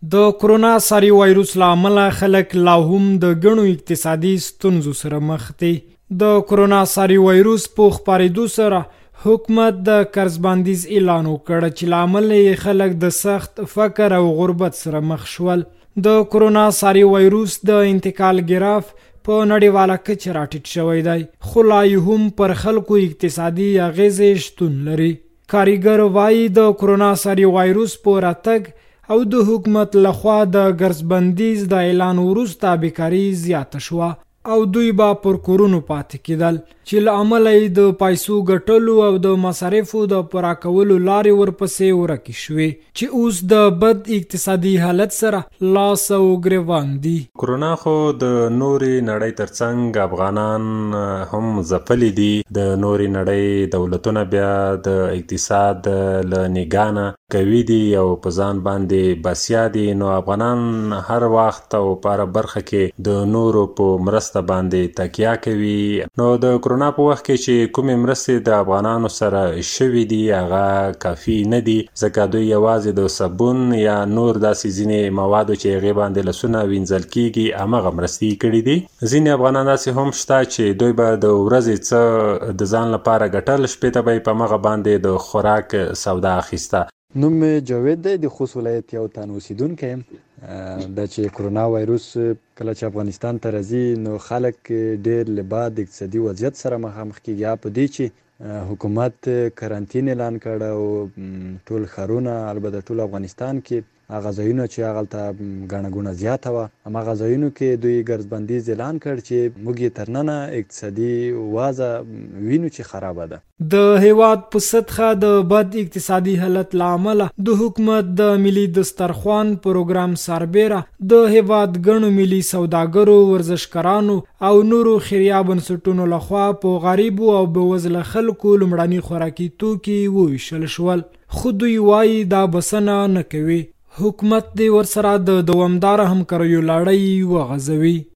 د کرونا ساري وایروس له امله خلک لا هم د ګڼو اقتصادي ستونزو سره مخ دي. د کرونا ساري وایروس په خپرېدو سره حکومت د قرض بندیز اعلان وکړ چې له امله یې خلک د سخت فقر او غربت سره مخ شول. د کرونا ساري وایروس د انتقال ګراف په نړیواله کچه راټیټ شوی دی، خو لا هم پر خلکو اقتصادي اغیزې شتون لري. کارګر وایي د کرونا ساري وایروس په راتګ او د حکومت لخوا د قرض بندیز د اعلان وروسته بیکاري زیاته شوه او دوی به پر کورونو پاتې کېدل چې له امله یې د پیسو ګټلو او د مصارفو د پوره کولو لارې ورپسې ورکې شوې چې اوس د بد اقتصادي حالت سره لاس او ګریوان دي. کرونا خو د نورې نړۍ ترڅنګ افغانان هم ځپلي دي. د نورې نړۍ دولتونه بیا د اقتصاد له نګاه نه قوي دي او په ځان باندې بسیا دي، نو افغانان هر وخت او په هره برخه کې د نورو په مرسته باندې تکیه کوي. نو د کرونا په وخت کې چې کومې مرستې د افغانانو سره شوي دي هغه کافي نه دي، ځکه دوی یوازې د صابون یا نور داسې ځینې موادو چې هغې باندې لاسونه وینځل کېږي همغه مرستې کړي دي. ځینې افغانان داسې هم شته چې دوی به د ورځې څه د ځان لپاره ګټل، شپې ته به یې په همغه باندې د خوراک سودا اخیسته. نوم جاوید دی، د خوست ولایت یو تن اوسیدونکی یم. دا چې کرونا وایروس کله چې افغانستان ته راځي نو خلک ډېر له بد اقتصادي وضعیت سره مخامخ کېږي، یا په دې چې حکومت کرانتین اعلان کړ او ټول ښارونه البته ټول افغانستان کې هغه ځایونه چې هغلته ګڼه ګوڼه زیاته وه همغه ځایونو کې دوی قرض بندیز اعلان کړ چې موږ یې تر ننه اقتصادي وضع وینو چې خرابه ده. د هیواد په سطحه د بد اقتصادي حالت له امله د حکومت د ملي دسترخوان پروګرام سربیره د هیواد ګڼو ملي سوداګرو، ورزشکارانو او نورو خیریه بنسټونو لخوا په غریبو او بېوزله خلکو لومړني خوراکي توکي وویشل شول، خو دوی وایي دا بسنه نه کوي. حکومت دې ورسره د دوامداره همکاریو لړۍ وغځوي.